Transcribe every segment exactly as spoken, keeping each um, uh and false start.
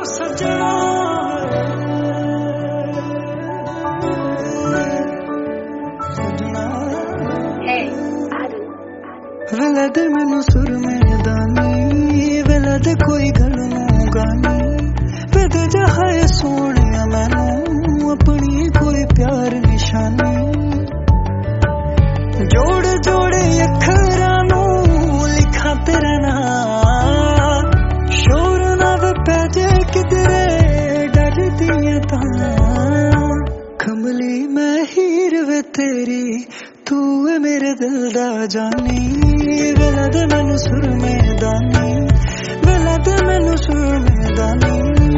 सजना वेला दे मैनू सुर में दानी वेला दे कोई गल नू गानी वेद जहाए सोने मैनू अपनी कोई प्यार निशानी जोड़ जोड़े अखरां नू लिखा तेरा नाम शोर ना वे पैजे किधरे डरदी तां कमली मैं हीर वे तेरी तू है मेरे दिल दा जानी वेला दे मैनू सुर में दानी वेला दे मैनू सुर में दानी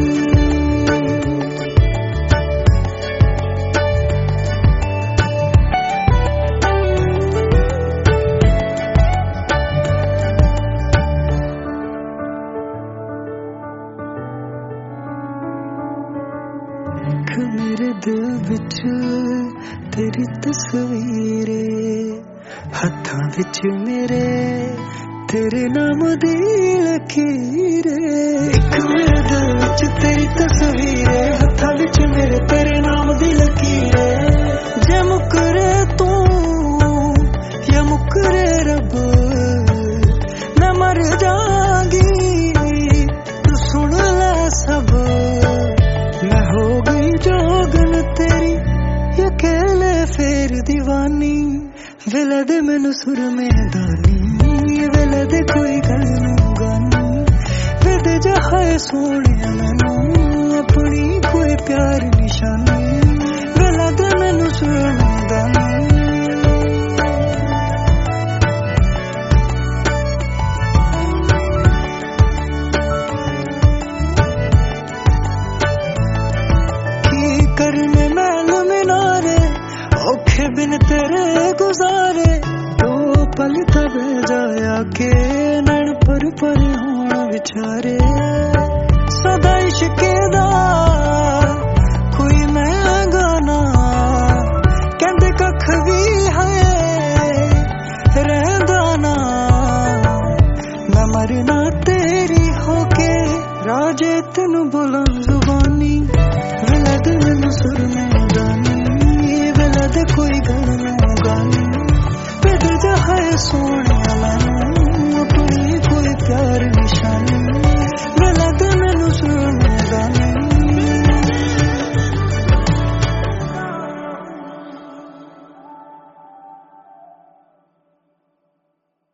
मेरे दिल विच तेरी तस्वीर हत्थां विच मेरे तेरे नाम दी लकीर इक मेरे दिल विच तेरी तस्वीर हत्थां विच मेरे तेरे नाम दी लकीर जे मुकरे तू या मुकरे रब मैं मर जागी तू सुन ले सब मैं हो गई जोगन तेरी अकेले फेर दीवानी वेला दे मैनू सुर में दानी वेला दे कोई गल नू गानी वेद जहाए सोने मैनू अपनी कोई प्यार निशानी वेला दे मैनू सुर में दानी करने मैल मिनारे औखे बिन तेरे गुजारे दो पल तब जाया के नैन पर पर होना विचारे